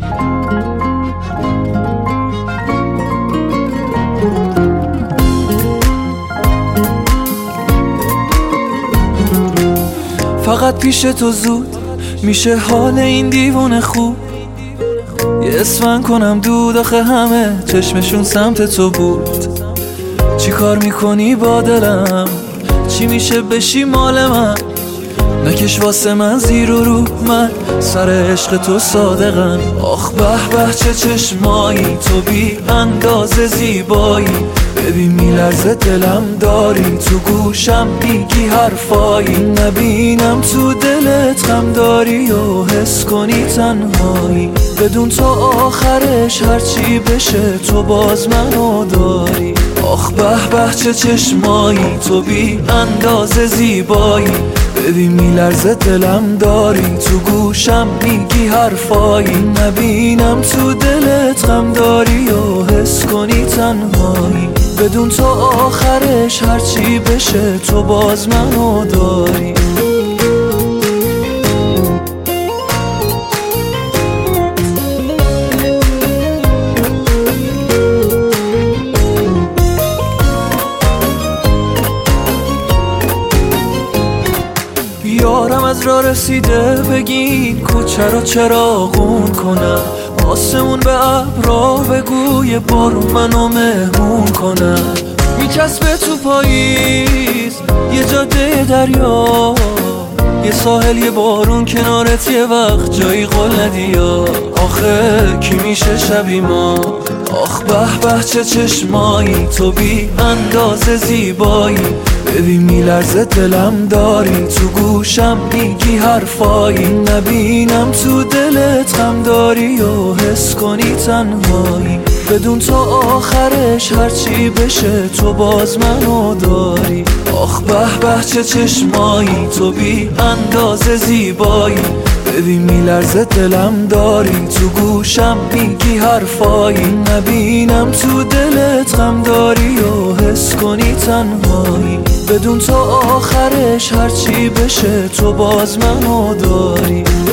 فقط پیش تو زود میشه حال این دیوونه خوب. یه اسفن کنم دود آخه همه چشمشون سمت تو بود. چی کار میکنی با دلم؟ چی میشه بشی مال من؟ نکش واسه من زیر و رو، من سر عشق تو صادقم. آخ به به چه چشمایی، تو بی اندازه زیبایی. ببین میلرزه دلم، داری تو گوشم میگی حرفایی. نبینم تو دلت غم داری و حس کنی تنهایی. بدون تو آخرش هرچی بشه تو باز منو داری. آخ به به چه چشمایی، تو بی اندازه زیبایی. ببین میلرزه دلم، داری تو گوشم میگی حرفایی. نبینم تو دلت غم داری و حس کنی تنهایی. بدون تو آخرش هرچی بشه تو باز منو داری. یارم از راه رسیده، بگین کوچه رو چراغون کنم. آسمون به ابرا بگو یه بارون منو مهمون کنم. میچسبه تو پاییز یه جاده دریا، یه ساحل یه بارون کنارت، یه وقت جایی قول ندیا. آخه کی میشه شبی ما؟ آخ به به چه چشمایی، تو بی اندازه زیبایی. ببین میلرزه دلم، داری تو گوشم میگی حرفایی. نبینم تو دلت غم داری و حس کنی تنهایی. بدون تو آخرش هرچی بشه تو باز منو داری. آخ به به چه چشمایی، تو بی اندازه زیبایی. ببین میلرزه دلم، داری تو گوشم میگی حرفایی. نبینم تو دلت غم داری و حس کنی تنهایی. بدون تو آخرش هرچی بشه تو باز منو داری.